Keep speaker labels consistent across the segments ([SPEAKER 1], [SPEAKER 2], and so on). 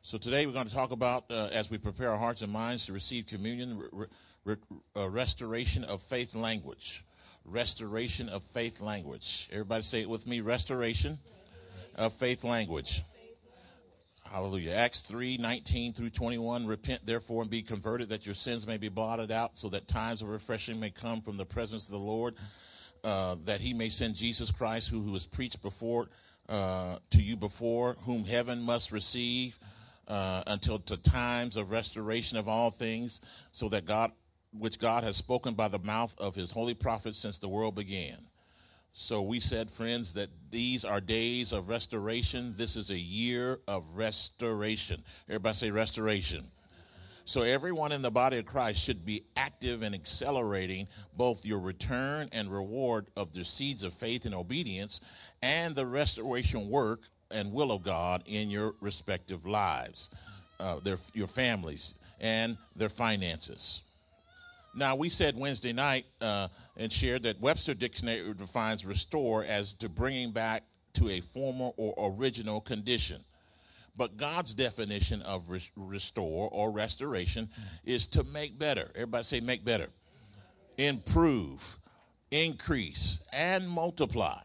[SPEAKER 1] So today we're going to talk about, as we prepare our hearts and minds to receive communion, restoration of faith language. Restoration of faith language. Everybody say it with me, restoration of faith language. Hallelujah. Acts 3:19 through 21. Repent, therefore, and be converted, that your sins may be blotted out, so that times of refreshing may come from the presence of the Lord, that he may send Jesus Christ, who was preached before to you before, whom heaven must receive until to times of restoration of all things, so that which God has spoken by the mouth of his holy prophets since the world began. So we said, friends, that these are days of restoration. This is a year of restoration. Everybody say restoration. So everyone in the body of Christ should be active in accelerating both your return and reward of the seeds of faith and obedience and the restoration work and will of God in your respective lives, your families, and their finances. Now, we said Wednesday night and shared that Webster Dictionary defines restore as to bringing back to a former or original condition. But God's definition of restore or restoration is to make better. Everybody say make better. Improve, increase, and multiply.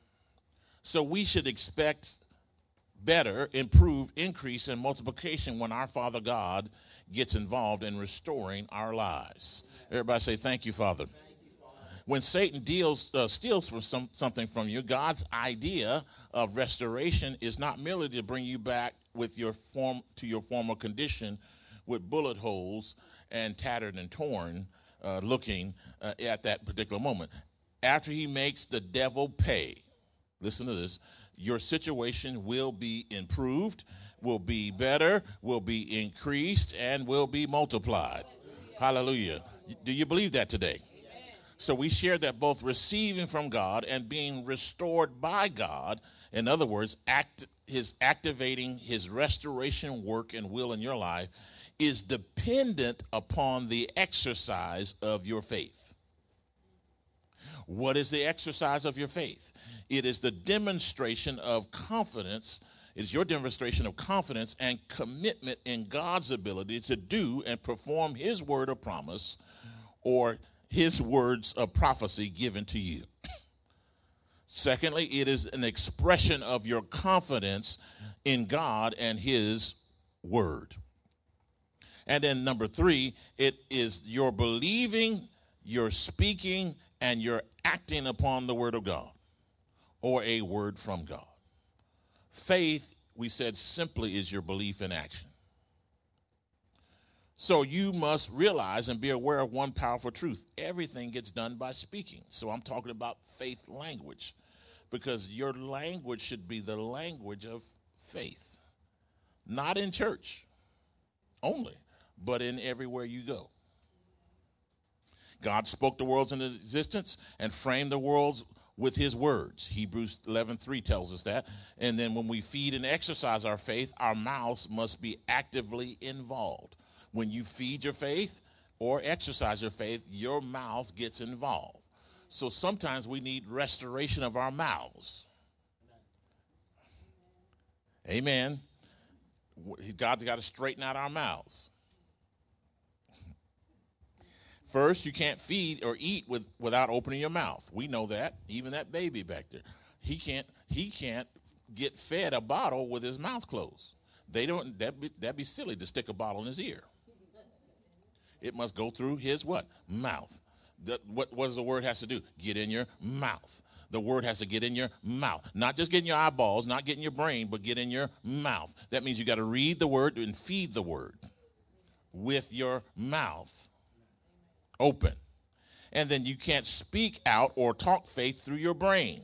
[SPEAKER 1] So we should expect better, improve, increase, and multiplication when our Father God gets involved in restoring our lives. Everybody say, thank you, Father. When Satan steals from something from you, God's idea of restoration is not merely to bring you back with your former condition with bullet holes and tattered and torn looking at that particular moment. After he makes the devil pay, listen to this, your situation will be improved, will be better, will be increased, and will be multiplied. Hallelujah. Do you believe that today? So we share that both receiving from God and being restored by God, in other words, activating his restoration work and will in your life, is dependent upon the exercise of your faith. What is the exercise of your faith? It is the demonstration of confidence. It's your demonstration of confidence and commitment in God's ability to do and perform his word of promise or his words of prophecy given to you. Secondly, it is an expression of your confidence in God and his word. And then number 3, it is your believing, your speaking, and your acting upon the word of God or a word from God. Faith, we said, simply is your belief in action. So you must realize and be aware of one powerful truth. Everything gets done by speaking. So I'm talking about faith language, because your language should be the language of faith. Not in church only, but in everywhere you go. God spoke the worlds into existence and framed the worlds with his words. Hebrews 11:3 tells us that. And then when we feed and exercise our faith, our mouths must be actively involved. When you feed your faith or exercise your faith, your mouth gets involved. So sometimes we need restoration of our mouths. Amen. God's got to straighten out our mouths. First, you can't feed or eat without opening your mouth. We know that. Even that baby back there, he can't get fed a bottle with his mouth closed. That'd be silly to stick a bottle in his ear. It must go through his what? Mouth. What does the word has to do? Get in your mouth. The word has to get in your mouth. Not just get in your eyeballs, not get in your brain, but get in your mouth. That means you got to read the word and feed the word with your mouth open. And then you can't speak out or talk faith through your brain.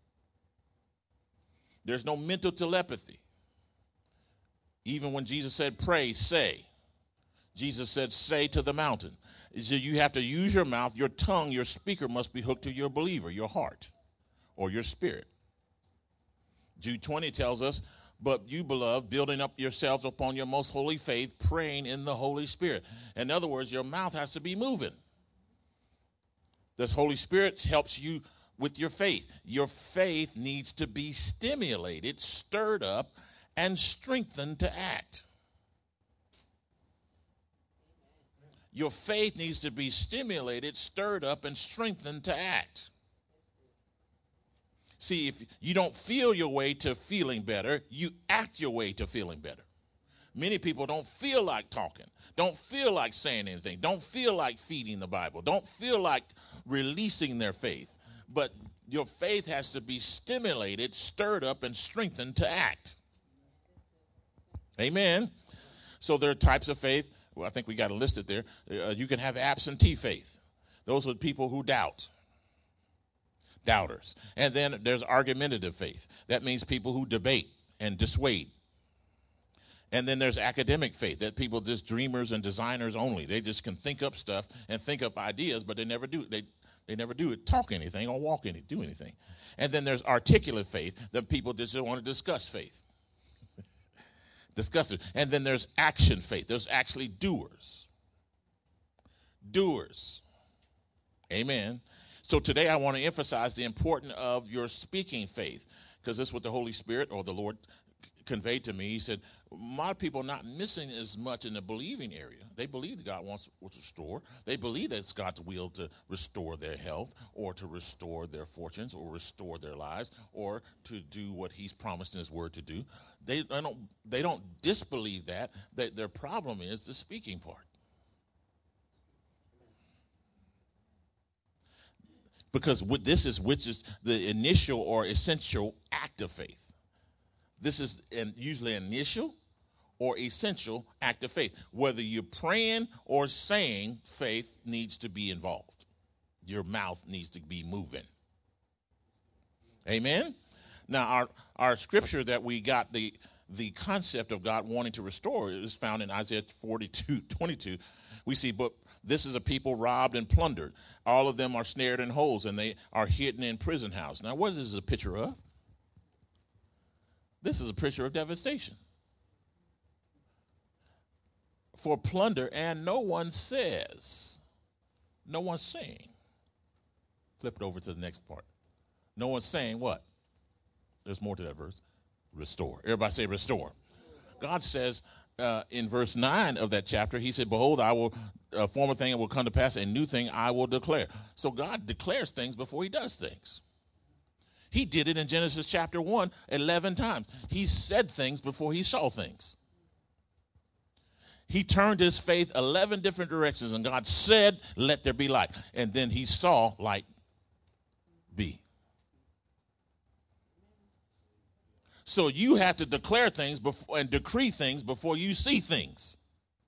[SPEAKER 1] There's no mental telepathy. Even when Jesus said pray, say. Jesus said say to the mountain. So you have to use your mouth, your tongue, your speaker must be hooked to your believer, your heart, or your spirit. Jude 20 tells us, but you, beloved, building up yourselves upon your most holy faith, praying in the Holy Spirit. In other words, your mouth has to be moving. The Holy Spirit helps you with your faith. Your faith needs to be stimulated, stirred up, and strengthened to act. Your faith needs to be stimulated, stirred up, and strengthened to act. See, if you don't feel your way to feeling better, you act your way to feeling better. Many people don't feel like talking, don't feel like saying anything, don't feel like feeding the Bible, don't feel like releasing their faith. But your faith has to be stimulated, stirred up, and strengthened to act. Amen. So there are types of faith. Well, I think we got to list it there. You can have absentee faith. Those are people who doubt. Doubters. And then there's argumentative faith. That means people who debate and dissuade. And then there's academic faith, that people just dreamers and designers only. They just can think up stuff and think up ideas, but they never do. They never do it, talk anything or walk any, do anything. And then there's articulate faith, that people just want to discuss faith. Discuss it. And then there's action faith. There's actually doers. Doers. Amen. So today I want to emphasize the importance of your speaking faith, because this is what the Holy Spirit or the Lord conveyed to me. He said, a lot of people are not missing as much in the believing area. They believe that God wants to restore. They believe that it's God's will to restore their health or to restore their fortunes or restore their lives or to do what he's promised in his word to do. They don't disbelieve that. Their problem is the speaking part. Because which is the initial or essential act of faith. This is usually initial or essential act of faith. Whether you're praying or saying, faith needs to be involved. Your mouth needs to be moving. Amen? Now, our scripture that we got the concept of God wanting to restore is found in Isaiah 42:22. We see, but this is a people robbed and plundered. All of them are snared in holes, and they are hidden in prison house. Now, what is this a picture of? This is a picture of devastation. For plunder, and no one says. No one's saying. Flip it over to the next part. No one's saying what? There's more to that verse. Restore. Everybody say restore. God says in verse 9 of that chapter, he said, behold, I will, a former thing will come to pass, a new thing I will declare. So God declares things before he does things. He did it in Genesis chapter 1 11 times. He said things before he saw things. He turned his faith 11 different directions, and God said, let there be light. And then he saw light be. So you have to declare things before and decree things before you see things.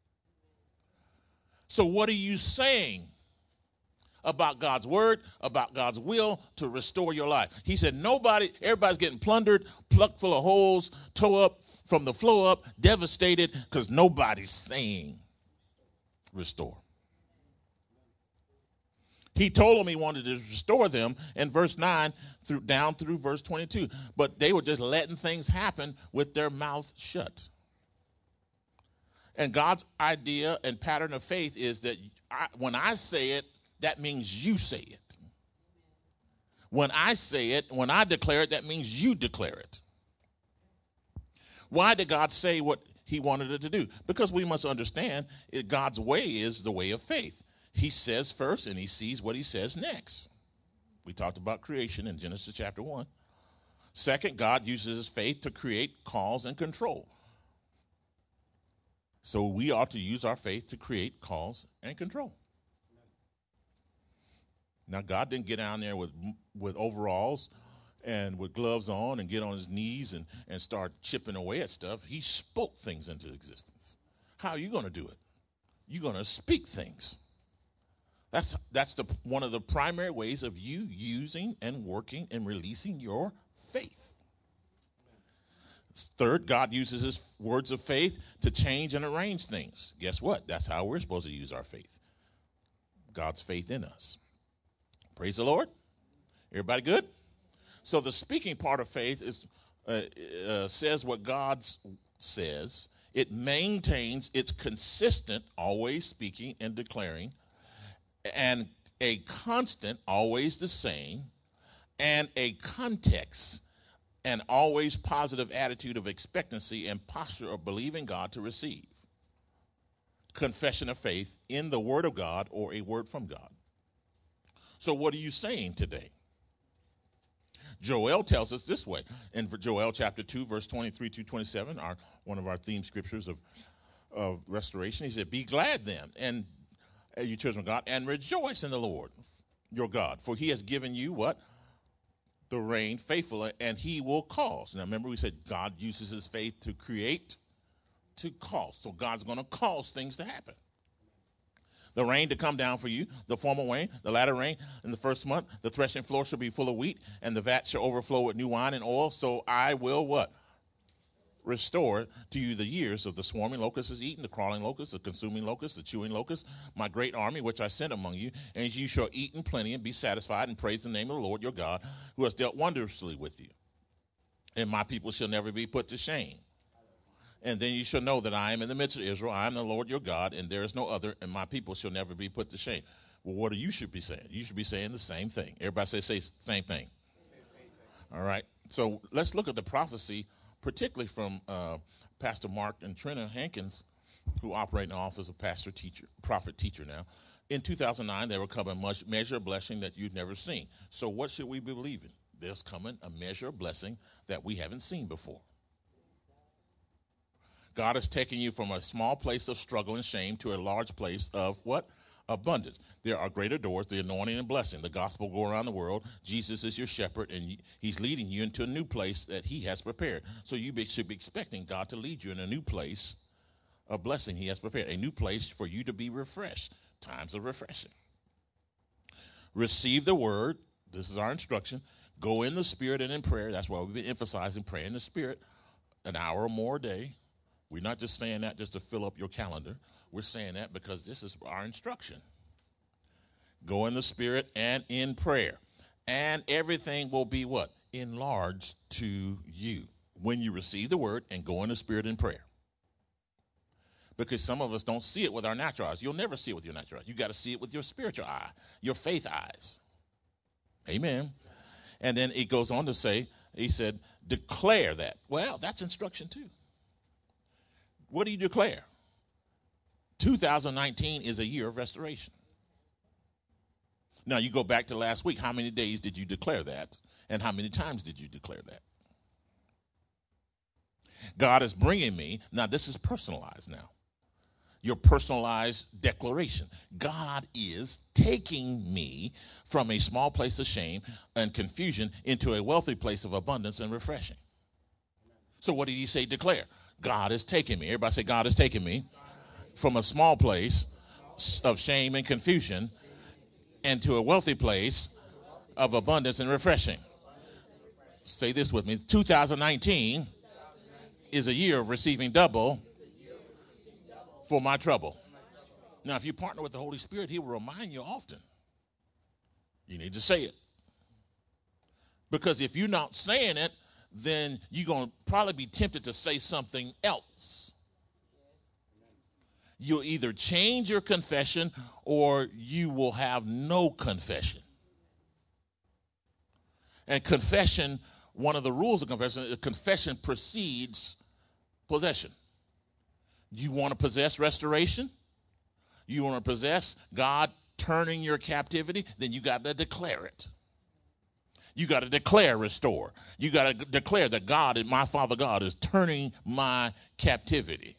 [SPEAKER 1] So what are you saying about God's word, about God's will to restore your life? He said everybody's getting plundered, plucked full of holes, tore up from the floor up, devastated, because nobody's saying restore. He told them he wanted to restore them in verse 9 down through verse 22. But they were just letting things happen with their mouth shut. And God's idea and pattern of faith is that when I say it, that means you say it. When I say it, when I declare it, that means you declare it. Why did God say what he wanted it to do? Because we must understand God's way is the way of faith. He says first, and he sees what he says next. We talked about creation in Genesis chapter 1. Second, God uses his faith to create, cause, and control. So we ought to use our faith to create, cause, and control. Now, God didn't get down there with overalls and with gloves on and get on his knees and start chipping away at stuff. He spoke things into existence. How are you going to do it? You're going to speak things. That's one of the primary ways of you using and working and releasing your faith. Third, God uses his words of faith to change and arrange things. Guess what? That's how we're supposed to use our faith. God's faith in us. Praise the Lord. Everybody good? So the speaking part of faith is says what God says. It maintains its consistent, always speaking and declaring, and a constant, always the same, and a context, an always positive attitude of expectancy and posture of believing God to receive. confession of faith in the Word of God or a word from God. So what are you saying today? Joel tells us this way. In Joel chapter 2, verse 23 to 27, one of our theme scriptures of restoration, he said, be glad then, and you children of God, and rejoice in the Lord your God, for he has given you what? The rain faithful, and he will cause. Now remember we said God uses his faith to create, to cause. So God's going to cause things to happen. The rain to come down for you, the former rain, the latter rain in the first month. The threshing floor shall be full of wheat, and the vat shall overflow with new wine and oil. So I will what? Restore to you the years of the swarming locust is eaten, the crawling locust, the consuming locust, the chewing locust, my great army which I sent among you, and you shall eat in plenty and be satisfied and praise the name of the Lord your God, who has dealt wondrously with you. And my people shall never be put to shame. And then you shall know that I am in the midst of Israel. I am the Lord your God, and there is no other, and my people shall never be put to shame. Well, what do you should be saying? You should be saying the same thing. Everybody say same thing. All right. So let's look at the prophecy, particularly from Pastor Mark and Trina Hankins, who operate in the office of prophet teacher now. In 2009, there will come a measure of blessing that you've never seen. So what should we be believing? There's coming a measure of blessing that we haven't seen before. God is taking you from a small place of struggle and shame to a large place of what? Abundance. There are greater doors, the anointing and blessing. The gospel go around the world. Jesus is your shepherd, and he's leading you into a new place that he has prepared. So you should be expecting God to lead you in a new place of blessing he has prepared, a new place for you to be refreshed, times of refreshing. Receive the word. This is our instruction. Go in the spirit and in prayer. That's why we've been emphasizing prayer in the spirit an hour or more a day. We're not just saying that just to fill up your calendar. We're saying that because this is our instruction. Go in the spirit and in prayer. And everything will be what? Enlarged to you when you receive the word and go in the spirit in prayer. Because some of us don't see it with our natural eyes. You'll never see it with your natural eyes. You got to see it with your spiritual eye, your faith eyes. Amen. And then it goes on to say, he said, declare that. Well, that's instruction too. What do you declare? 2019 is a year of restoration. Now, you go back to last week. How many days did you declare that? And how many times did you declare that? God is bringing me. Now, this is personalized now. Your personalized declaration. God is taking me from a small place of shame and confusion into a wealthy place of abundance and refreshing. So what did he say declare? God is taking me. Everybody say, God is taking me from a small place of shame and confusion into a wealthy place of abundance and refreshing. Say this with me. 2019 is a year of receiving double for my trouble. Now, if you partner with the Holy Spirit, he will remind you often. You need to say it. Because if you're not saying it, then you're going to probably be tempted to say something else. You'll either change your confession or you will have no confession. And confession, one of the rules of confession precedes possession. You want to possess restoration? You want to possess God turning your captivity? Then you got to declare it. You got to declare restore. You got to declare that God, my Father God, is turning my captivity.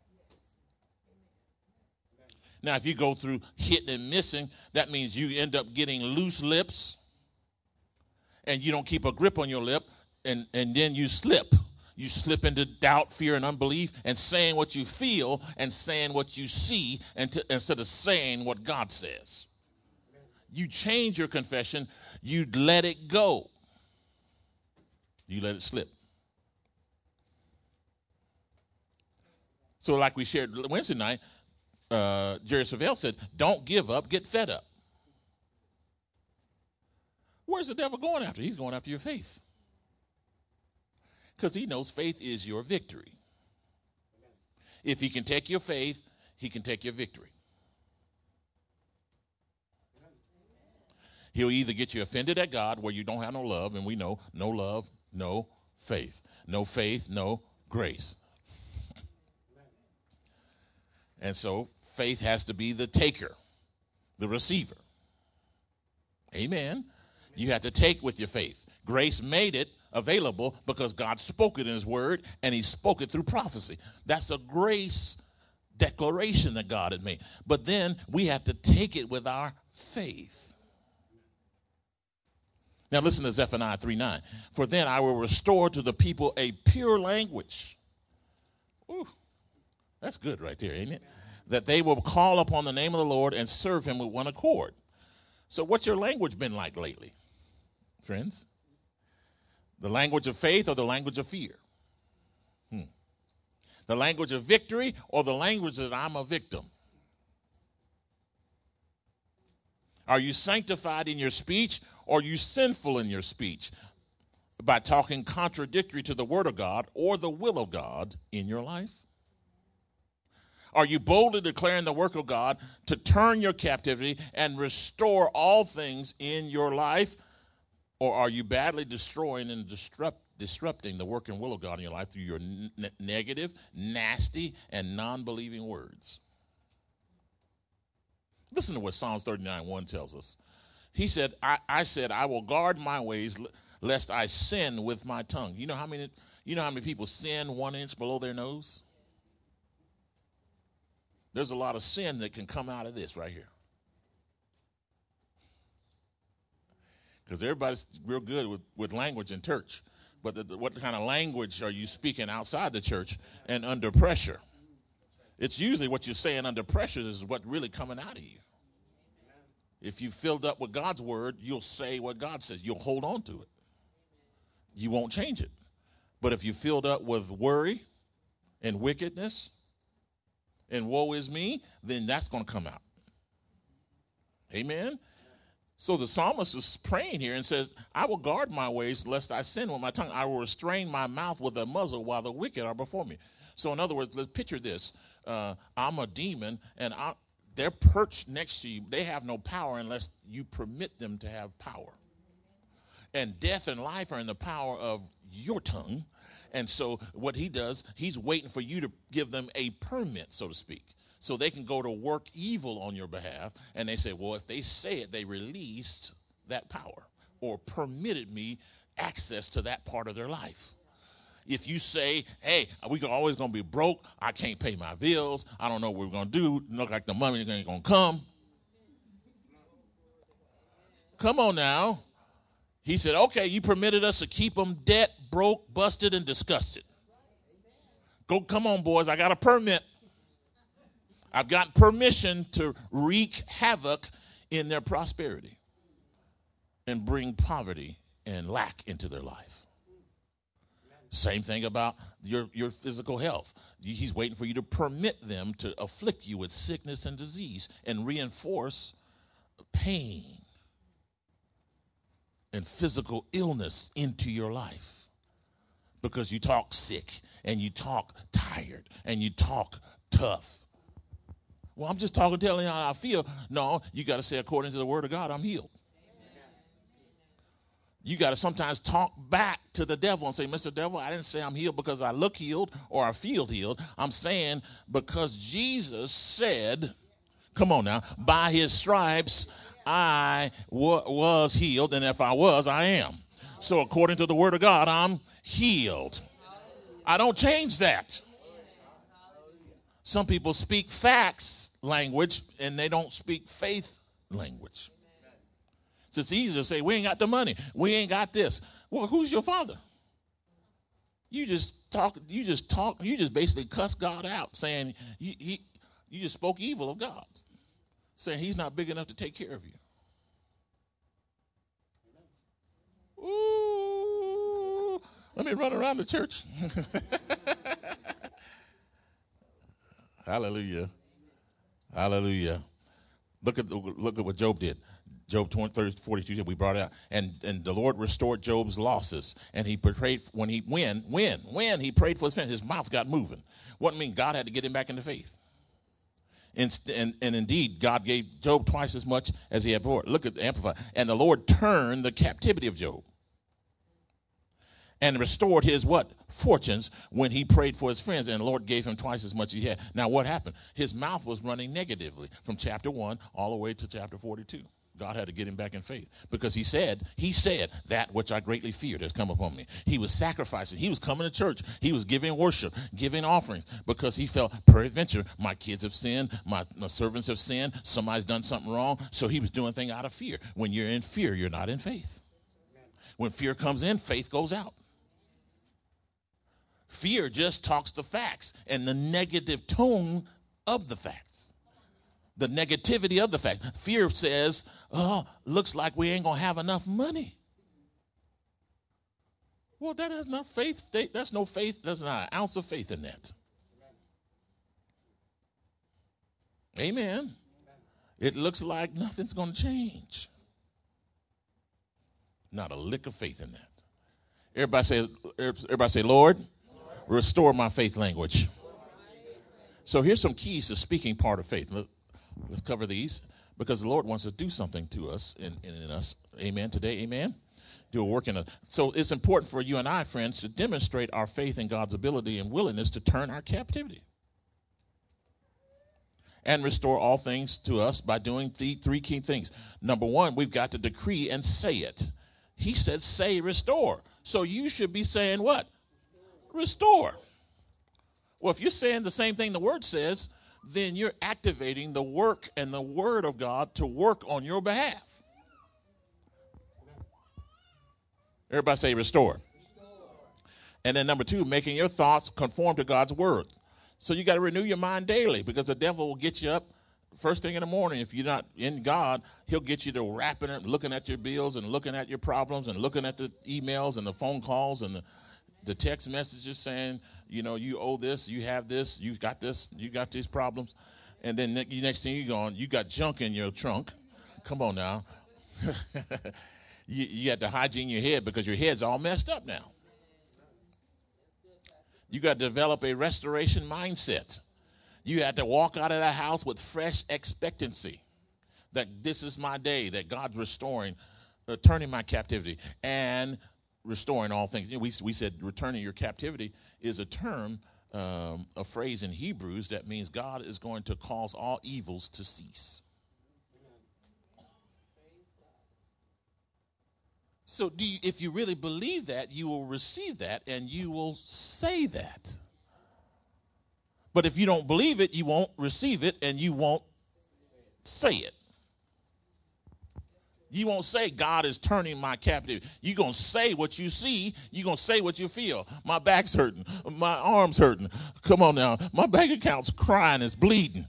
[SPEAKER 1] Now, if you go through hitting and missing, that means you end up getting loose lips and you don't keep a grip on your lip, and then you slip. You slip into doubt, fear, and unbelief, and saying what you feel and saying what you see instead of saying what God says. You change your confession. You let it go. You let it slip. So like we shared Wednesday night, Jerry Savelle said, don't give up, get fed up. Where's the devil going after? He's going after your faith. Because he knows faith is your victory. If he can take your faith, he can take your victory. He'll either get you offended at God where you don't have no love, and we know no love, no faith. No faith, no grace. And so Faith has to be the taker, the receiver. Amen. You have to take with your faith. Grace made it available because God spoke it in his word, and he spoke it through prophecy. That's a grace declaration that God had made. But then we have to take it with our faith. Now listen to Zephaniah 3:9. For then I will restore to the people a pure language. Ooh, that's good right there, ain't it? That they will call upon the name of the Lord and serve him with one accord. So what's your language been like lately, friends? The language of faith or the language of fear? The language of victory or the language that I'm a victim? Are you sanctified in your speech or are you sinful in your speech by talking contradictory to the word of God or the will of God in your life? Are you boldly declaring the work of God to turn your captivity and restore all things in your life? Or are you badly destroying and disrupting the work and will of God in your life through your negative, nasty, and non-believing words? Listen to what Psalms 39:1 tells us. He said, I said, I will guard my ways lest I sin with my tongue. You know how many people sin 1 inch below their nose? There's a lot of sin that can come out of this right here. Because everybody's real good with language in church. But what kind of language are you speaking outside the church and under pressure? It's usually what you're saying under pressure is what's really coming out of you. If you filled up with God's word, you'll say what God says. You'll hold on to it. You won't change it. But if you filled up with worry and wickedness and woe is me, then that's going to come out. Amen? So the psalmist is praying here and says, I will guard my ways lest I sin with my tongue. I will restrain my mouth with a muzzle while the wicked are before me. So in other words, let's picture this. I'm a demon, and they're perched next to you. They have no power unless you permit them to have power. And death and life are in the power of your tongue. And so what he does, he's waiting for you to give them a permit, so to speak, so they can go to work evil on your behalf. And they say, well, if they say it, they released that power or permitted me access to that part of their life. If you say, hey, we're always going to be broke, I can't pay my bills, I don't know what we're going to do, look like the money ain't going to come. Come on now. He said, okay, you permitted us to keep them debt, broke, busted, and disgusted. Come on, boys, I got a permit. I've got permission to wreak havoc in their prosperity and bring poverty and lack into their life. Same thing about your physical health. He's waiting for you to permit them to afflict you with sickness and disease and reinforce pain and physical illness into your life because you talk sick and you talk tired and you talk tough. Well, I'm just telling you how I feel. No, you got to say, according to the word of God, I'm healed. You got to sometimes talk back to the devil and say, Mr. Devil, I didn't say I'm healed because I look healed or I feel healed. I'm saying because Jesus said, come on now, by his stripes I was healed, and if I was, I am. So according to the word of God, I'm healed. I don't change that. Some people speak facts language, and they don't speak faith language. So it's easy to say, we ain't got the money. We ain't got this. Well, who's your father? You just basically cuss God out, saying you just spoke evil of God, saying he's not big enough to take care of you. Ooh, let me run around the church. Hallelujah. Hallelujah. Look at what Job did. Job 42, we brought it out. And the Lord restored Job's losses. And he prayed when he prayed for his friends, his mouth got moving. What mean? God had to get him back into faith. And indeed, God gave Job twice as much as he had before. Look at the Amplified. And the Lord turned the captivity of Job. and restored his what? Fortunes when he prayed for his friends, and the Lord gave him twice as much as he had. Now what happened? His mouth was running negatively from chapter 1 all the way to chapter 42. God had to get him back in faith because he said, that which I greatly feared has come upon me. He was sacrificing. He was coming to church. He was giving worship, giving offerings because he felt, peradventure, my kids have sinned. My servants have sinned. Somebody's done something wrong. So he was doing things out of fear. When you're in fear, you're not in faith. When fear comes in, faith goes out. Fear just talks the facts and the negative tone of the facts. The negativity of the fact. Fear says, oh, looks like we ain't going to have enough money. Well, that is not faith. That's no faith. There's not an ounce of faith in that. Amen. It looks like nothing's going to change. Not a lick of faith in that. Everybody say, Lord, restore my faith language. So here's some keys to speaking part of faith. Let's cover these because the Lord wants to do something to us in us. Amen. Today, amen. Do a work in us. So it's important for you and I, friends, to demonstrate our faith in God's ability and willingness to turn our captivity and restore all things to us by doing the three key things. Number one, we've got to decree and say it. He said, say, restore. So you should be saying what? Restore. Well, if you're saying the same thing the word says, then you're activating the work and the word of God to work on your behalf. Everybody say restore. And then number two, making your thoughts conform to God's word. So you got to renew your mind daily because the devil will get you up first thing in the morning. If you're not in God, he'll get you to wrapping it, looking at your bills and looking at your problems and looking at the emails and the phone calls and the text messages saying, you know, you owe this, you have this, you got this, you got these problems. And then next thing you're going, you got junk in your trunk. Come on now. you have to hygiene your head because your head's all messed up now. You got to develop a restoration mindset. You have to walk out of that house with fresh expectancy that this is my day, that God's restoring, turning my captivity and restoring all things. You know, we said returning your captivity is a term, a phrase in Hebrews that means God is going to cause all evils to cease. So if you really believe that, you will receive that and you will say that. But if you don't believe it, you won't receive it and you won't say it. You won't say God is turning my captivity. You're going to say what you see. You're going to say what you feel. My back's hurting. My arm's hurting. Come on now. My bank account's crying. It's bleeding.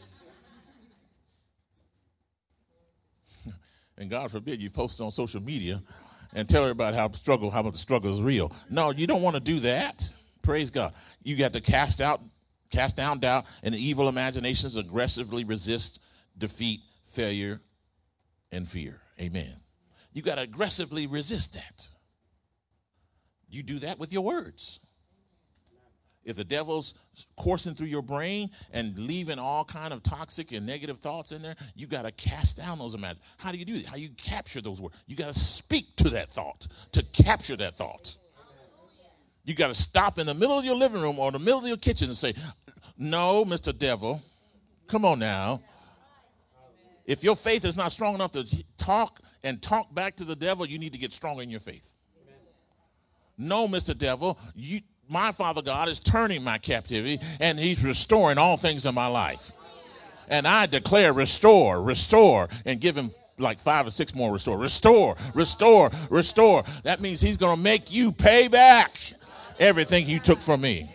[SPEAKER 1] And God forbid you post on social media and tell everybody how much the struggle is real. No, you don't want to do that. Praise God. You got to cast down doubt and the evil imaginations, aggressively resist, defeat, failure, and fear. Amen. You got to aggressively resist that. You do that with your words. If the devil's coursing through your brain and leaving all kind of toxic and negative thoughts in there, you got to cast down those imaginations. How do you do that? How do you capture those words? You got to speak to that thought to capture that thought. You got to stop in the middle of your living room or the middle of your kitchen and say, no, Mr. Devil, come on now. If your faith is not strong enough to talk back to the devil, you need to get stronger in your faith. No, Mr. Devil, my Father God is turning my captivity, and he's restoring all things in my life. And I declare restore, and give him like 5 or 6 more restore. Restore. That means he's going to make you pay back everything you took from me.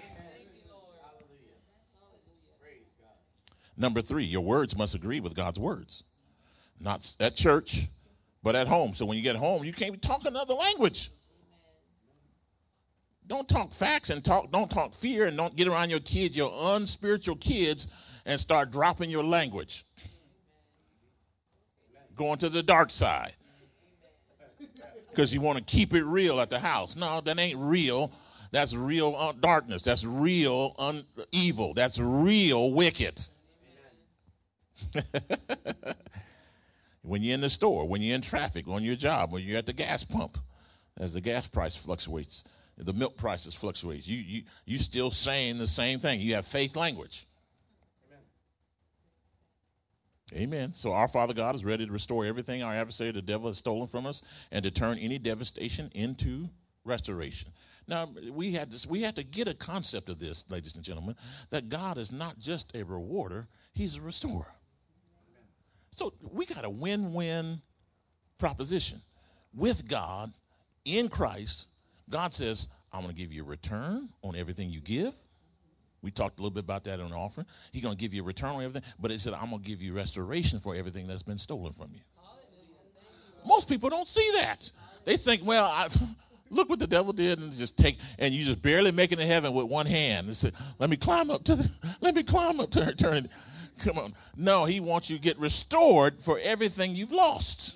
[SPEAKER 1] Number 3, your words must agree with God's words. Not at church, but at home. So when you get home, you can't talk another language. Don't talk facts and don't talk fear, and don't get around your kids, your unspiritual kids, and start dropping your language. Going to the dark side. Because you want to keep it real at the house. No, that ain't real. That's real darkness. That's real evil. That's real wicked. When you're in the store, when you're in traffic, on your job, when you're at the gas pump, as the gas price fluctuates, The milk prices fluctuate. You still saying the same thing. You have faith language. Amen. So our Father God is ready to restore everything our adversary, the devil, has stolen from us, and to turn any devastation into restoration. Now, we had to get a concept of this, ladies and gentlemen, that God is not just a rewarder, he's a restorer. So we got a win-win proposition. With God, in Christ, God says, I'm going to give you a return on everything you give. We talked a little bit about that on the offering. He's going to give you a return on everything, but he said, I'm going to give you restoration for everything that's been stolen from you. Most people don't see that. They think, well, look what the devil did, and and you just barely making it to heaven with one hand. They said, let me climb up to eternity. Come on. No, he wants you to get restored for everything you've lost.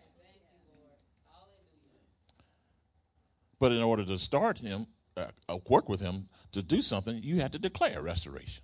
[SPEAKER 1] But in order to start him, work with him to do something, you had to declare restoration.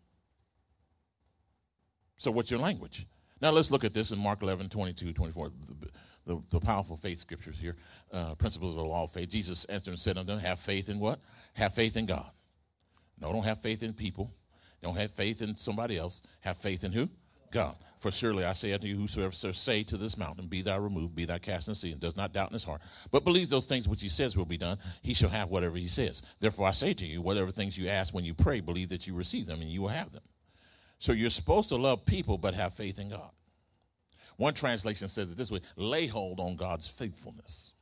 [SPEAKER 1] So what's your language? Now let's look at this in Mark 11, 22, 24, the powerful faith scriptures here, principles of the law of faith. Jesus answered and said unto them, have faith in what? Have faith in God. No, don't have faith in people. Don't have faith in somebody else. Have faith in who? God. For surely I say unto you, whosoever shall say to this mountain, be thou removed, be thou cast in the sea, and does not doubt in his heart, but believes those things which he says will be done, he shall have whatever he says. Therefore I say to you, whatever things you ask when you pray, believe that you receive them, and you will have them. So you're supposed to love people, but have faith in God. One translation says it this way, lay hold on God's faithfulness.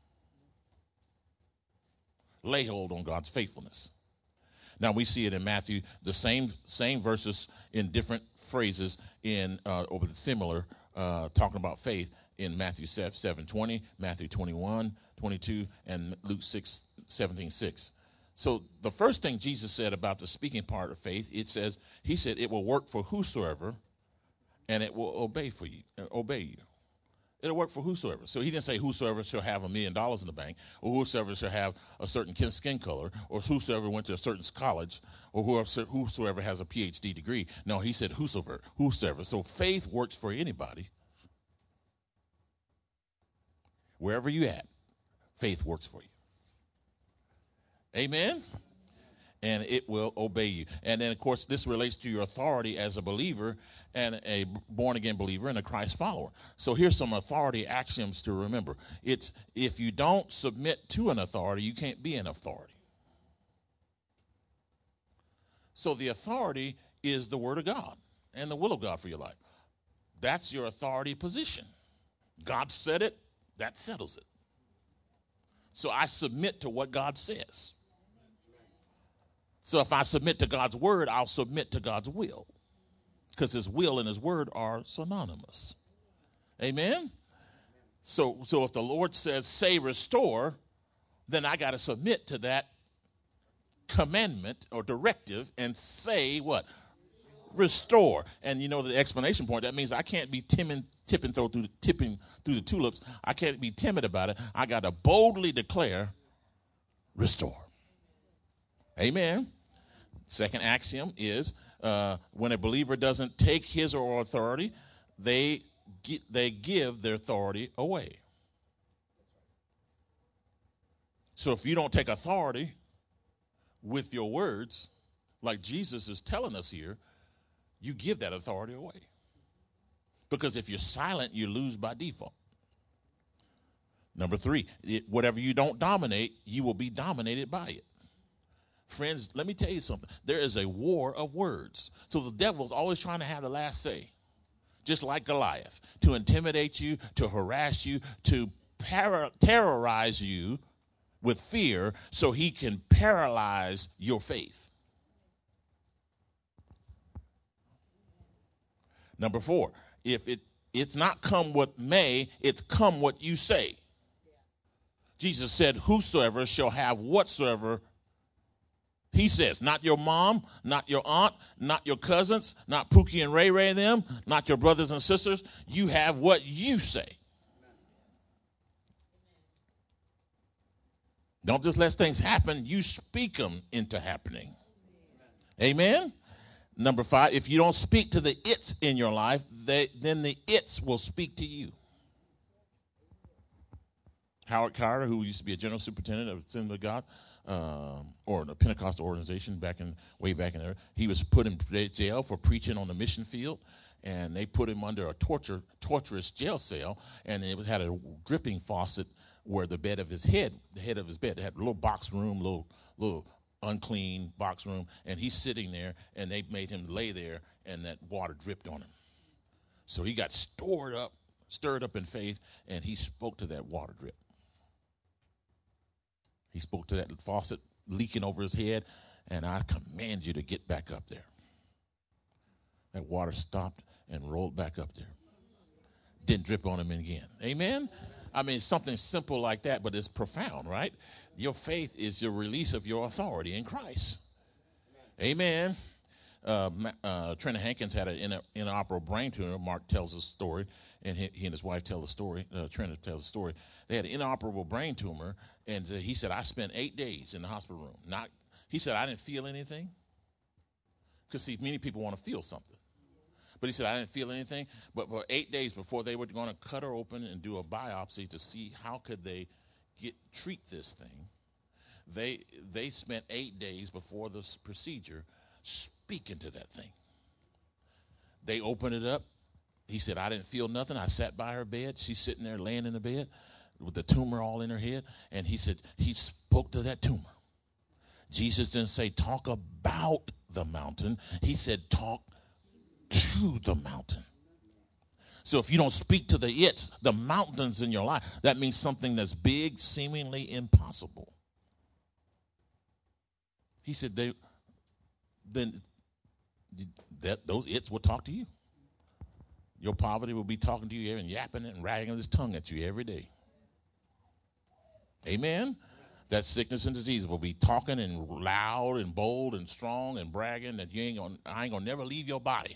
[SPEAKER 1] Lay hold on God's faithfulness. Now we see it in Matthew, the same verses in different phrases or similar, talking about faith in Matthew 7:20, Matthew 21:22, and Luke 6:17:6. So the first thing Jesus said about the speaking part of faith, he said it will work for whosoever, and it will obey you. It'll work for whosoever. So he didn't say whosoever shall have $1 million in the bank, or whosoever shall have a certain skin color, or whosoever went to a certain college, or whosoever has a PhD degree. No, he said whosoever. So faith works for anybody. Wherever you at, faith works for you. Amen? And it will obey you. And then, of course, this relates to your authority as a believer and a born-again believer and a Christ follower. So here's some authority axioms to remember. It's if you don't submit to an authority, you can't be an authority. So the authority is the word of God and the will of God for your life. That's your authority position. God said it, that settles it. So I submit to what God says. So if I submit to God's word, I'll submit to God's will, because his will and his word are synonymous. Amen? So if the Lord says, say restore, then I got to submit to that commandment or directive and say what? Restore. And you know the explanation point, that means I can't be tipping through the tulips. I can't be timid about it. I got to boldly declare restore. Amen. Second axiom is when a believer doesn't take his or her authority, they give their authority away. So if you don't take authority with your words, like Jesus is telling us here, you give that authority away. Because if you're silent, you lose by default. Number 3, whatever you don't dominate, you will be dominated by it. Friends, let me tell you something. There is a war of words. So the devil's always trying to have the last say, just like Goliath, to intimidate you, to harass you, to terrorize you with fear so he can paralyze your faith. Number 4, if it's not come what may, it's come what you say. Jesus said, whosoever shall have whatsoever he says. Not your mom, not your aunt, not your cousins, not Pookie and Ray Ray and them, not your brothers and sisters. You have what you say. Don't just let things happen. You speak them into happening. Amen? Number 5, if you don't speak to the it's in your life, then the it's will speak to you. Howard Carter, who used to be a general superintendent of Assembly of God, or the Pentecostal organization way back in there. He was put in jail for preaching on the mission field, and they put him under a torturous jail cell, and it had a dripping faucet where the head of his bed, it had a little box room, little unclean box room, and he's sitting there, and they made him lay there, and that water dripped on him. So he got stirred up in faith, and he spoke to that water drip. He spoke to that faucet leaking over his head, and I command you to get back up there. That water stopped and rolled back up there. Didn't drip on him again. Amen? I mean, something simple like that, but it's profound, right? Your faith is your release of your authority in Christ. Amen. Trina Hankins had an inoperable brain tumor. Mark tells the story, and he and his wife tell the story. Trina tells the story. They had an inoperable brain tumor, and he said, I spent 8 days in the hospital room. He said, I didn't feel anything. Because, see, many people want to feel something. But he said, I didn't feel anything. But for 8 days before they were going to cut her open and do a biopsy to see how could they treat this thing, they spent 8 days before the procedure speaking to that thing. They opened it up. He said, I didn't feel nothing. I sat by her bed. She's sitting there laying in the bed with the tumor all in her head. And he said, he spoke to that tumor. Jesus didn't say, talk about the mountain. He said, talk to the mountain. So if you don't speak to the mountains in your life, that means something that's big, seemingly impossible. He said, those its will talk to you. Your poverty will be talking to you and yapping and wagging his tongue at you every day. Amen? That sickness and disease will be talking and loud and bold and strong and bragging that I ain't gonna never leave your body.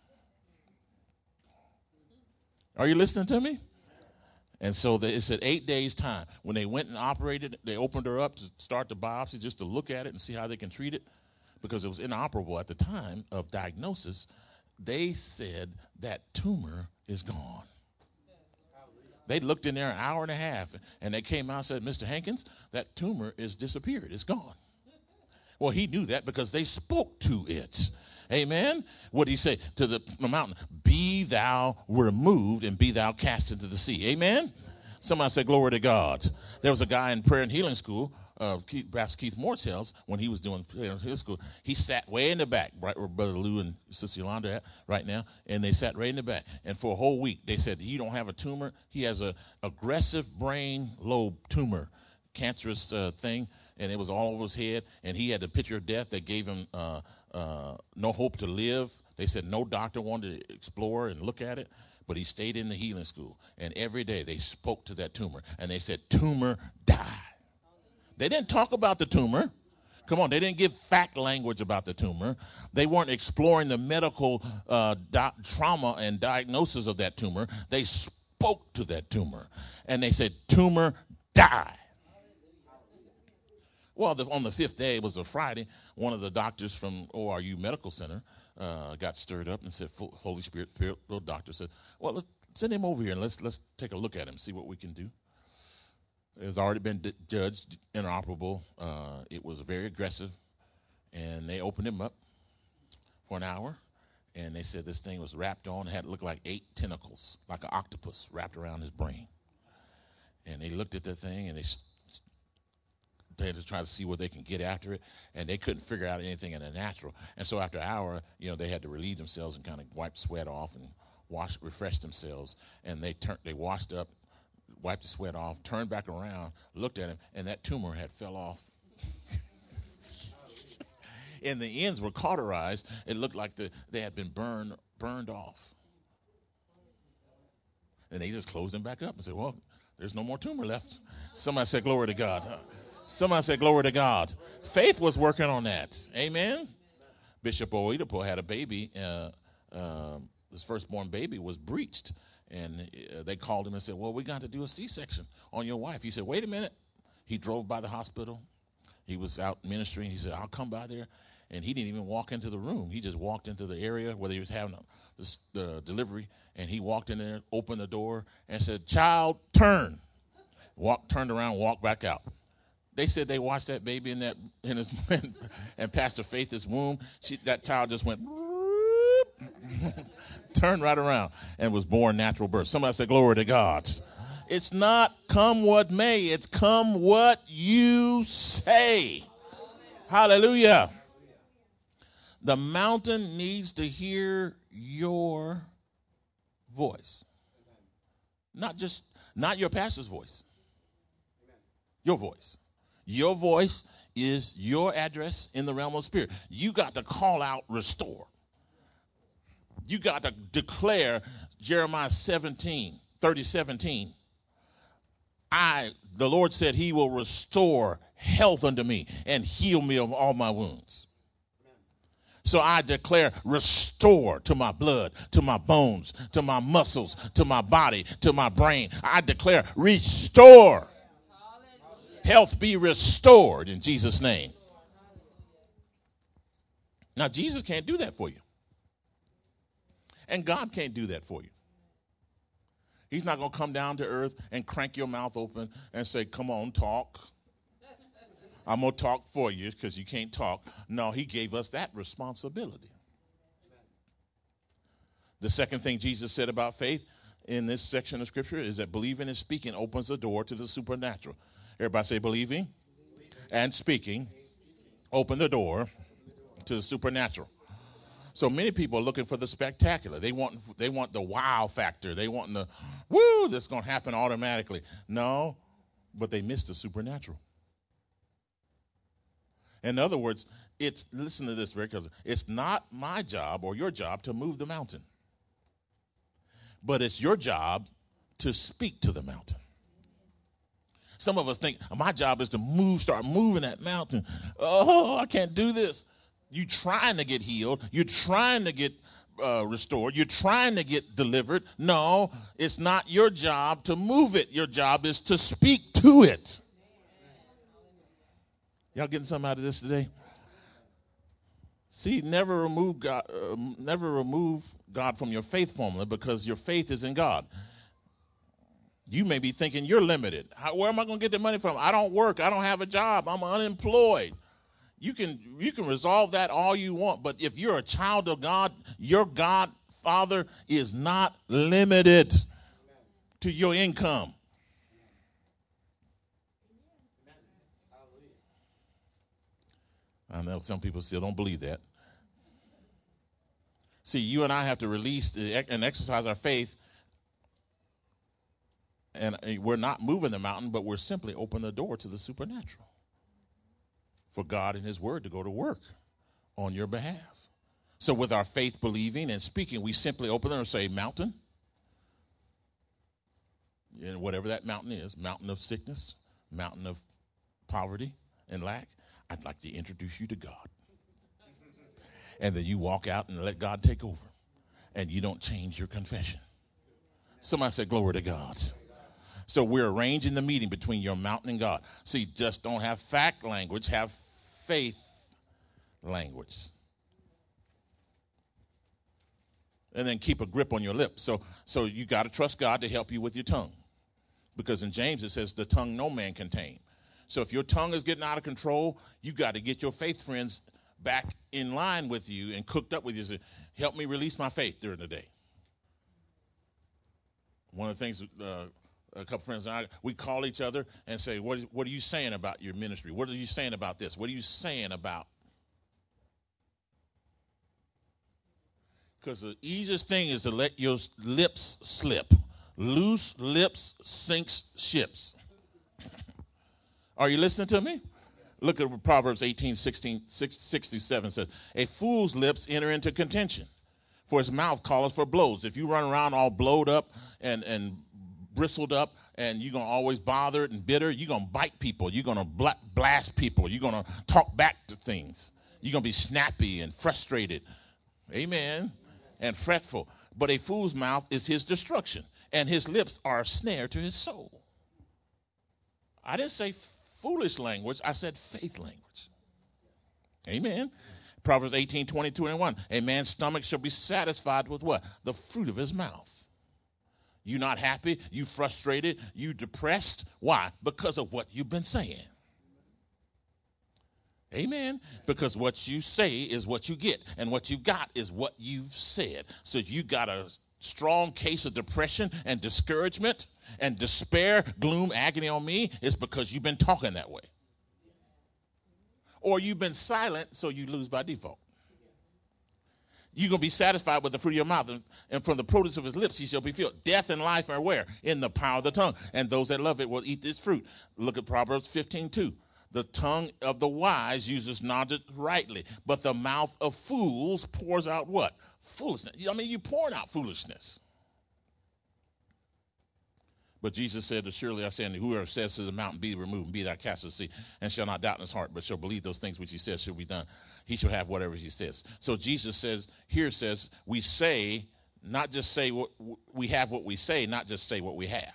[SPEAKER 1] Are you listening to me? And so it said 8 days' time. When they went and operated, they opened her up to start the biopsy just to look at it and see how they can treat it, because it was inoperable at the time of diagnosis. They said that tumor is gone. They looked in there an hour and a half, and they came out and said, Mr. Hankins, that tumor is disappeared. It's gone. Well, he knew that because they spoke to it. Amen? What did he say to the mountain? Be thou removed and be thou cast into the sea. Amen? Somebody say, glory to God. There was a guy in prayer and healing school, Pastor Keith Moore tells, when he was doing his school, he sat way in the back, right where Brother Lou and Sister Yolanda at right now, and they sat right in the back. And for a whole week, they said, you don't have a tumor. He has a aggressive brain lobe tumor, cancerous thing, and it was all over his head, and he had the picture of death that gave him no hope to live. They said no doctor wanted to explore and look at it, but he stayed in the healing school, and every day they spoke to that tumor, and they said, tumor, die. They didn't talk about the tumor. Come on, they didn't give fact language about the tumor. They weren't exploring the medical trauma and diagnosis of that tumor. They spoke to that tumor, and they said, tumor, die. Well, on the fifth day, it was a Friday, one of the doctors from ORU Medical Center got stirred up and said, Holy Spirit, little doctor said, well, let's send him over here and let's take a look at him, see what we can do. It has already been judged inoperable. It was very aggressive, and they opened him up for an hour, and they said this thing was wrapped on, had looked like 8 tentacles, like an octopus wrapped around his brain. And they looked at the thing, and they had to try to see where they can get after it, and they couldn't figure out anything in the natural. And so after an hour, they had to relieve themselves and kind of wipe sweat off and refresh themselves. And they washed up, wiped the sweat off, turned back around, looked at him, and that tumor had fell off. And the ends were cauterized. It looked like they had been burned off. And they just closed them back up and said, well, there's no more tumor left. Somebody said, glory to God. Somebody said, glory to God. Faith was working on that. Amen? Bishop Oedipo had a baby. His firstborn baby was breached. And they called him and said, well, we got to do a C-section on your wife. He said, wait a minute. He drove by the hospital. He was out ministering. He said, I'll come by there. And he didn't even walk into the room. He just walked into the area where they was having the delivery. And he walked in there, opened the door, and said, child, turn. Turned around, walked back out. They said they watched that baby in his and Pastor Faith's womb. That child just went turned right around and was born natural birth. Somebody said, glory to God. It's not come what may. It's come what you say. Hallelujah. The mountain needs to hear your voice. Not your pastor's voice. Your voice. Your voice is your address in the realm of spirit. You got to call out restore. You got to declare Jeremiah 17. The Lord said he will restore health unto me and heal me of all my wounds. So I declare restore to my blood, to my bones, to my muscles, to my body, to my brain. I declare restore. Health be restored in Jesus' name. Now, Jesus can't do that for you. And God can't do that for you. He's not going to come down to earth and crank your mouth open and say, come on, talk. I'm going to talk for you because you can't talk. No, he gave us that responsibility. The second thing Jesus said about faith in this section of Scripture is that believing and speaking opens the door to the supernatural. Everybody say believing and speaking open the door to the supernatural. So many people are looking for the spectacular. They want the wow factor. They want the woo that's going to happen automatically. No, but they miss the supernatural. In other words, listen to this very carefully. It's not my job or your job to move the mountain. But it's your job to speak to the mountain. Some of us think my job is to start moving that mountain. Oh, I can't do this. You're trying to get healed. You're trying to get restored. You're trying to get delivered. No, it's not your job to move it. Your job is to speak to it. Y'all getting something out of this today? See, never remove God from your faith formula because your faith is in God. You may be thinking you're limited. Where am I going to get the money from? I don't work. I don't have a job. I'm unemployed. You can resolve that all you want, but if you're a child of God, your God Father is not limited to your income. I know some people still don't believe that. See, you and I have to release and exercise our faith, and we're not moving the mountain, but we're simply opening the door to the supernatural for God and his word to go to work on your behalf. So with our faith believing and speaking, we simply open them and say, mountain, and whatever that mountain is, mountain of sickness, mountain of poverty and lack, I'd like to introduce you to God. And then you walk out and let God take over. And you don't change your confession. Somebody said, glory to God. So we're arranging the meeting between your mountain and God. See, just don't have fact language, have faith language. And then keep a grip on your lips. So you got to trust God to help you with your tongue. Because in James it says the tongue no man can tame. So if your tongue is getting out of control, you got to get your faith friends back in line with you and cooked up with you. Say, help me release my faith during the day. One of the things a couple friends and I, we call each other and say, what are you saying about your ministry? What are you saying about this? What are you saying about? Because the easiest thing is to let your lips slip. Loose lips sinks ships. Are you listening to me? Look at what Proverbs 18:6-7 says. A fool's lips enter into contention, for his mouth calleth for blows. If you run around all blowed up and bristled up and you're going to always bothered and bitter, you're going to bite people. You're going to blast people. You're going to talk back to things. You're going to be snappy and frustrated. Amen. And fretful. But a fool's mouth is his destruction, and his lips are a snare to his soul. I didn't say foolish language. I said faith language. Amen. Proverbs 18:20-21. A man's stomach shall be satisfied with what? The fruit of his mouth. You not happy? You frustrated? You depressed? Why? Because of what you've been saying. Amen. Because what you say is what you get, and what you've got is what you've said. So you got a strong case of depression and discouragement and despair, gloom, agony on me, it's because you've been talking that way. Or you've been silent, so you lose by default. You're going to be satisfied with the fruit of your mouth, and from the produce of his lips he shall be filled. Death and life are where? In the power of the tongue. And those that love it will eat this fruit. Look at Proverbs 15:2. The tongue of the wise uses knowledge rightly, but the mouth of fools pours out what? Foolishness. I mean, you're pouring out foolishness. But Jesus said, surely I say unto you, whoever says to the mountain, be removed, and be thou cast to the sea, and shall not doubt in his heart, but shall believe those things which he says shall be done, he shall have whatever he says. So Jesus says, we say, not just say what we have what we say, not just say what we have.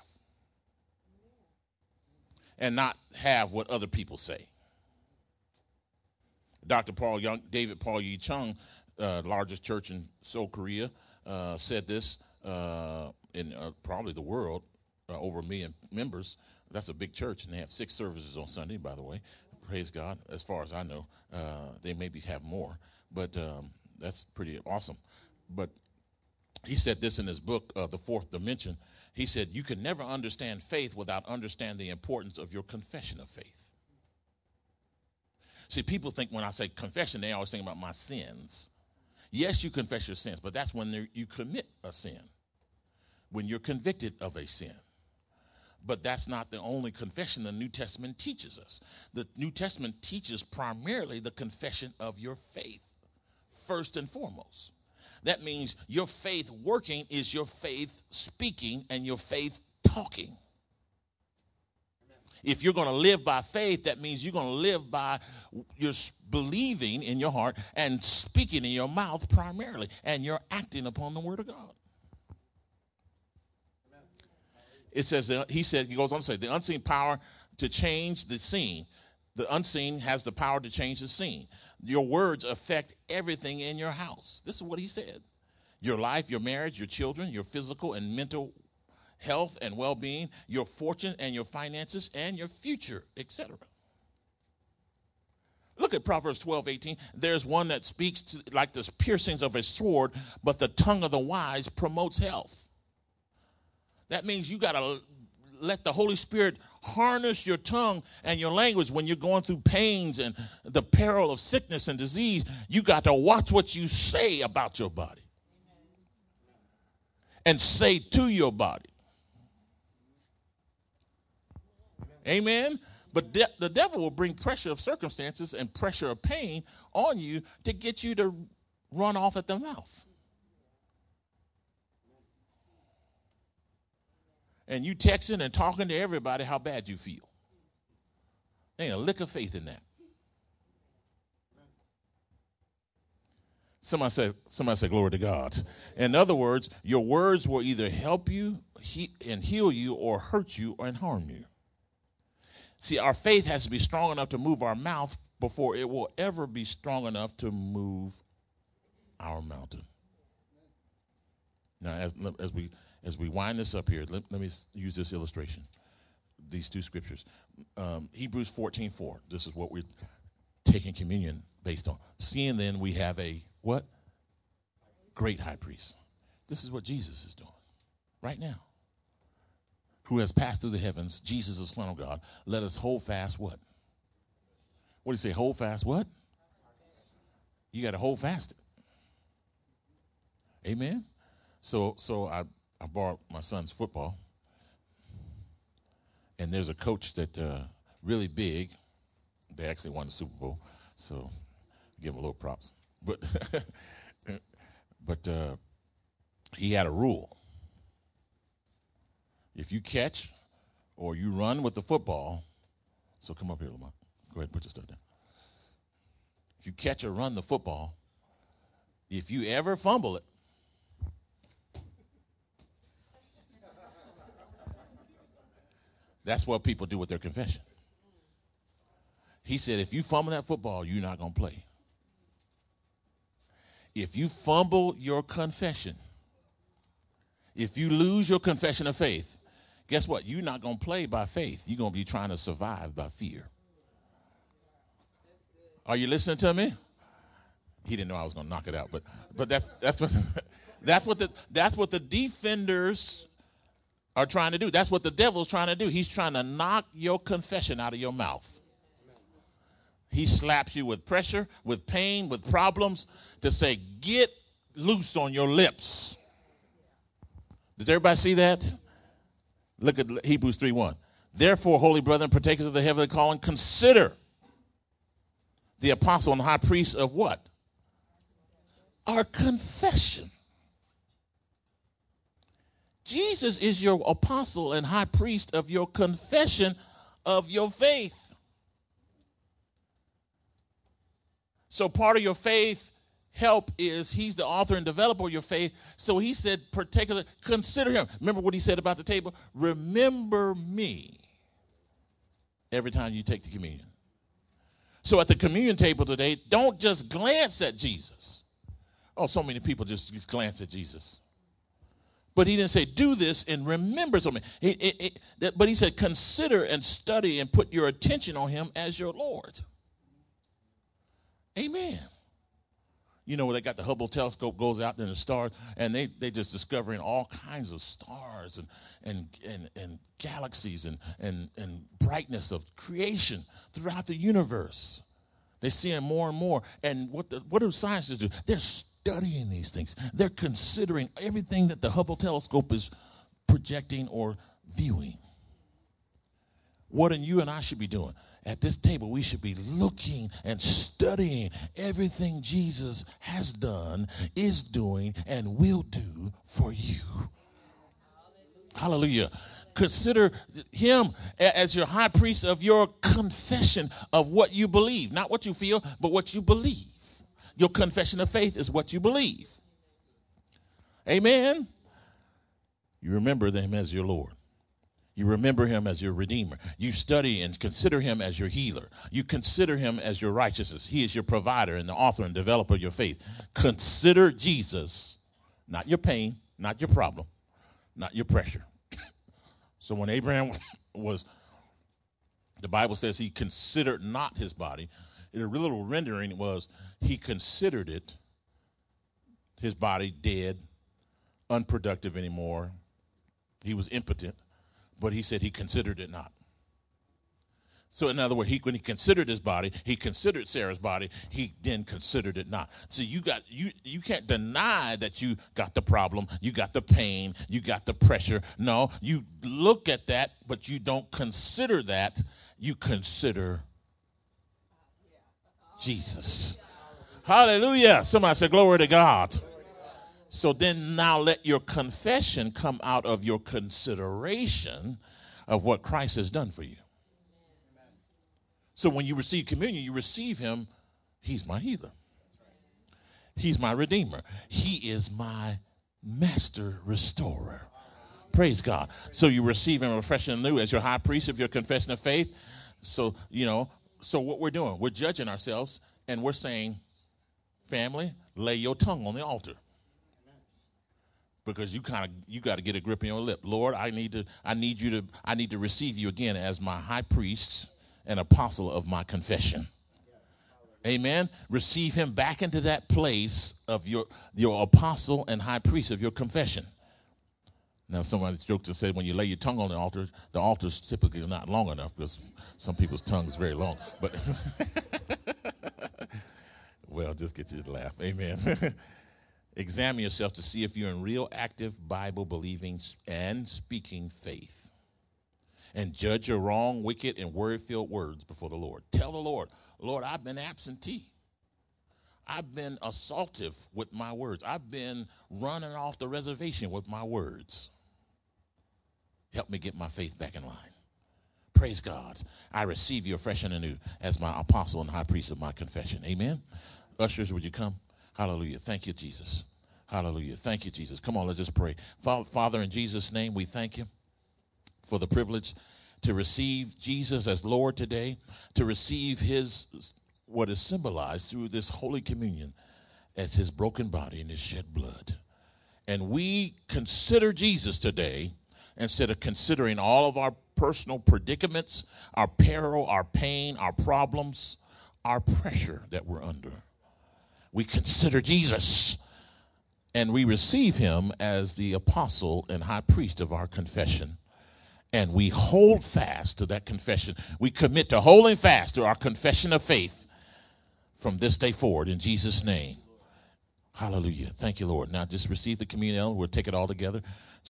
[SPEAKER 1] And not have what other people say. David Paul Yi Chung, largest church in Seoul, Korea, said this in probably the world, over 1 million members. That's a big church, and they have 6 services on Sunday, by the way. Praise God. As far as I know, they maybe have more, but that's pretty awesome. But he said this in his book, The Fourth Dimension. He said, you can never understand faith without understanding the importance of your confession of faith. See, people think when I say confession, they always think about my sins. Yes, you confess your sins, but that's when you commit a sin, when you're convicted of a sin. But that's not the only confession the New Testament teaches us. The New Testament teaches primarily the confession of your faith, first and foremost. That means your faith working is your faith speaking and your faith talking. If you're going to live by faith, that means you're going to live by your believing in your heart and speaking in your mouth primarily, and you're acting upon the word of God. It says, he goes on to say, the unseen power to change the seen. The unseen has the power to change the scene. Your words affect everything in your house. This is what he said. Your life, your marriage, your children, your physical and mental health and well-being, your fortune and your finances, and your future, etc. Look at Proverbs 12:18. There's one that speaks to, like the piercings of a sword, but the tongue of the wise promotes health. That means you got to let the Holy Spirit harness your tongue and your language when you're going through pains and the peril of sickness and disease. You got to watch what you say about your body and say to your body. Amen. But the devil will bring pressure of circumstances and pressure of pain on you to get you to run off at the mouth. And you texting and talking to everybody how bad you feel. Ain't a lick of faith in that. Somebody say glory to God. In other words, your words will either help you and heal you or hurt you and harm you. See, our faith has to be strong enough to move our mouth before it will ever be strong enough to move our mountain. Now, as we wind this up here, let me use this illustration, these two scriptures. Hebrews 14:4. This is what we're taking communion based on. Seeing then we have a what? Great high priest. This is what Jesus is doing right now. Who has passed through the heavens, Jesus the Son of God. Let us hold fast what? What do you say? Hold fast what? You got to hold fast it. Amen? So I borrowed my son's football, and there's a coach that really big. They actually won the Super Bowl, so give him a little props. But he had a rule. If you catch or you run with the football, so come up here, Lamont. Go ahead and put your stuff down. If you catch or run the football, if you ever fumble it, that's what people do with their confession. He said, if you fumble that football, you're not going to play. If you fumble your confession, if you lose your confession of faith, guess what? You're not going to play by faith. You're going to be trying to survive by fear. Are you listening to me? He didn't know I was going to knock it out, but that's what that's what the defenders are trying to do. That's what the devil's trying to do. He's trying to knock your confession out of your mouth. He slaps you with pressure, with pain, with problems to say, get loose on your lips. Did everybody see that? Look at Hebrews 3:1. Therefore, holy brethren, partakers of the heavenly calling, consider the apostle and high priest of what? Our confession. Jesus is your apostle and high priest of your confession of your faith. So part of your faith help is he's the author and developer of your faith. So he said, particularly, consider him. Remember what he said about the table? Remember me every time you take the communion. So at the communion table today, don't just glance at Jesus. Oh, so many people just glance at Jesus. But he didn't say, do this in remembrance of me. But he said, consider and study and put your attention on him as your Lord. Amen. You know, where they got the Hubble telescope goes out in the stars, and they just discovering all kinds of stars and galaxies and brightness of creation throughout the universe. They're seeing more and more. And what do scientists do? They're studying these things. They're considering everything that the Hubble telescope is projecting or viewing. What you and I should be doing. At this table, we should be looking and studying everything Jesus has done, is doing, and will do for you. Hallelujah. Consider him as your high priest of your confession of what you believe. Not what you feel, but what you believe. Your confession of faith is what you believe. Amen. You remember him as your Lord. You remember him as your Redeemer. You study and consider him as your healer. You consider him as your righteousness. He is your provider and the author and developer of your faith. Consider Jesus, not your pain, not your problem, not your pressure. So when Abraham the Bible says he considered not his body. The little rendering was he considered it, his body dead, unproductive anymore. He was impotent. But he said he considered it not. So in other words, when he considered his body, he considered Sarah's body, he then considered it not. So you can't deny that you got the problem, you got the pain, you got the pressure. No, you look at that, but you don't consider that. You consider Jesus. Hallelujah. Somebody say glory to God. So then now let your confession come out of your consideration of what Christ has done for you. So when you receive communion, you receive him. He's my healer. He's my redeemer. He is my master restorer. Praise God. So you receive him afresh and anew as your high priest of your confession of faith. So, so what we're doing, we're judging ourselves and we're saying, family, lay your tongue on the altar. Because you got to get a grip on your lip. Lord, I need to receive you again as my high priest and apostle of my confession. Amen. Receive him back into that place of your apostle and high priest of your confession. Now, somebody joked and said when you lay your tongue on the altar's typically not long enough because some people's tongue is very long. But well, just get you to laugh. Amen. Examine yourself to see if you're in real active Bible-believing and speaking faith. And judge your wrong, wicked, and word-filled words before the Lord. Tell the Lord, Lord, I've been absentee. I've been assaultive with my words. I've been running off the reservation with my words. Help me get my faith back in line. Praise God. I receive you afresh and anew as my apostle and high priest of my confession. Amen. Ushers, would you come? Hallelujah. Thank you, Jesus. Hallelujah. Thank you, Jesus. Come on, let's just pray. Father, in Jesus' name, we thank you for the privilege to receive Jesus as Lord today, to receive what is symbolized through this Holy Communion as his broken body and his shed blood. And we consider Jesus today instead of considering all of our personal predicaments, our peril, our pain, our problems, our pressure that we're under. We consider Jesus, and we receive him as the apostle and high priest of our confession. And we hold fast to that confession. We commit to holding fast to our confession of faith from this day forward in Jesus' name. Hallelujah. Thank you, Lord. Now just receive the communion. We'll take it all together.